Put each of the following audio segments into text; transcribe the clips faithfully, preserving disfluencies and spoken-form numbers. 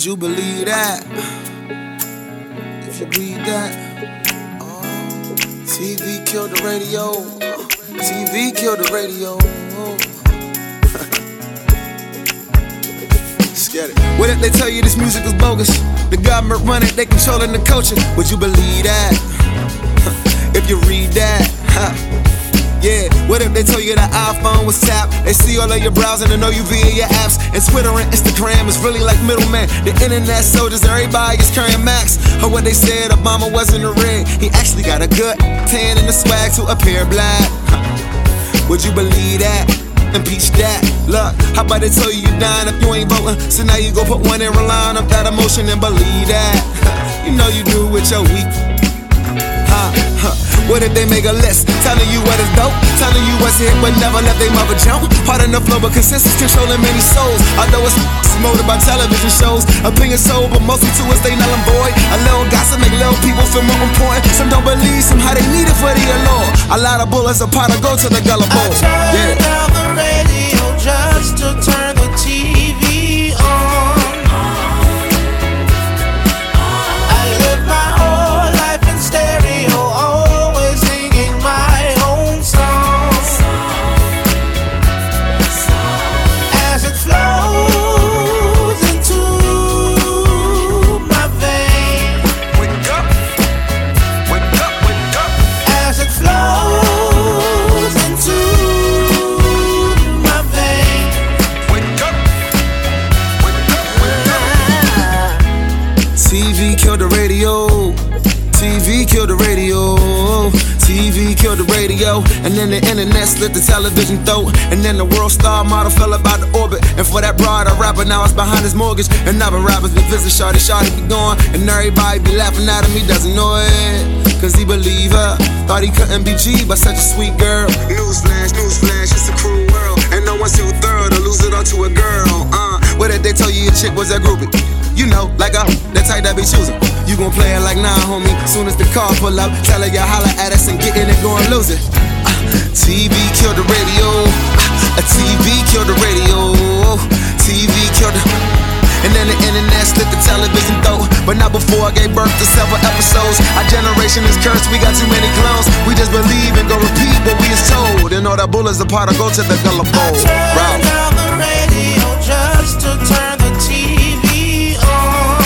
Would you believe that? If you read that, oh, T V killed the radio. T V killed the radio. Get it. What if they tell you this music is bogus? The government run it, they controlling the culture. Would you believe that? If you read that, huh? Yeah, what if they tell you the iPhone was tapped? They see all of your browsing and know you via your apps. And Twitter and Instagram is really like middleman. The internet soldiers, everybody is carrying Max. Or what they said, Obama wasn't a rig. He actually got a good tan and the swag to appear black. Would you believe that? Impeach that. Look, how about they tell you you dying if you ain't voting? So now you go put one in, relying on that emotion and believe that. You know you do with your weak. Huh, huh. What if they make a list telling you what is dope, telling you what's hit but never let they mother jump? Part in the flow but consensus controlling many souls. Although it's molded by television shows. Opinion sold but mostly to us they null and void. A little gossip make little people feel more important. Some don't believe, some how they need it for the allure. A lot of bullets are part of go to the gullible. I turn yeah. down the radio just to turn the T V on. I live my whole life in stereo, always singing my own song. As it flows into my veins. Wake up, wake up, wake up. As it flows into my veins. Wake up, wake up, wake up. T V killed the radio. T V killed the radio. T V killed the radio. And then the internet slit the television throat. And then the world star model fell about the orbit. And for that broad, a rapper now is behind his mortgage. And other rappers be visit Shawty, Shawty be gone. And everybody be laughing at him, he doesn't know it. Cause he believe her. Thought he couldn't be G, but such a sweet girl. Newsflash, newsflash, it's a cruel world. And no one's too thorough to lose it all to a girl. Uh, what if they tell you your chick was a groupie? You know, like a that type that be choosing. You gon' play it like nah, homie. Soon as the car pull up, tell her you holler at us and get in it, go and lose it. Uh, T V killed the radio. Uh, a T V killed the radio. T V killed the. And then the internet slit the television throat. But not before I gave birth to several episodes. Our generation is cursed, we got too many clones. We just believe and go repeat what we is told. And all that bullets apart, I go to the gullible. I turn down the radio just to turn the T V on.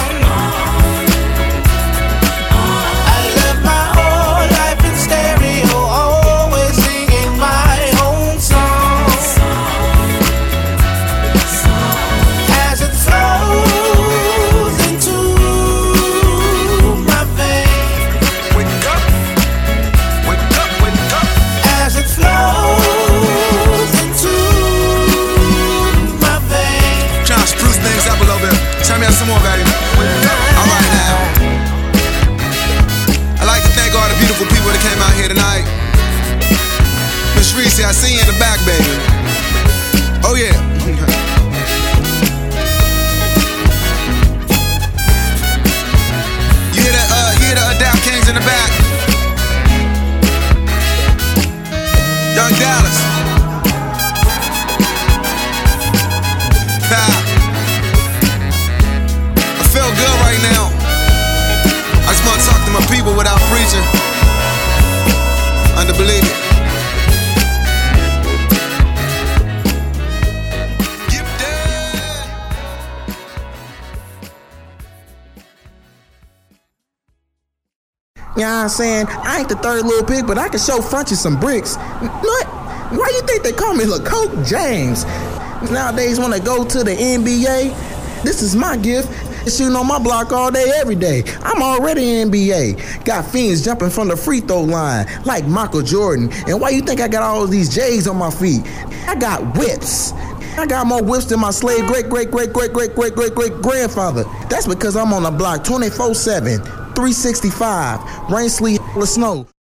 I live my whole life in stereo, always singing my own song. As it flows into my veins. Wake up, wake up, wake up. As it flows into my veins. Trying to spruce things up a little bit. Tell me some more about it. Alright now. I'd like to thank all the beautiful people that came out here tonight. Miss Reese, I see you in the back, baby. Oh yeah. You hear the uh, you hear the Adapt Kings in the back? Young Dallas. Ha. I feel good right now. I just want to talk to my people without preaching. Underbelieve it. Give that. You know what I'm saying? I ain't the third little pig, but I can show Fronty some bricks. What? Why you think they call me LaCoke James? Nowadays, when I go to the N B A, this is my gift. Shooting on my block all day, every day. I'm already N B A. Got fiends jumping from the free throw line like Michael Jordan. And why you think I got all of these J's on my feet? I got whips. I got more whips than my slave great great great great great great great great grandfather. That's because I'm on the block twenty-four seven, three sixty-five, rain, sleet, or snow.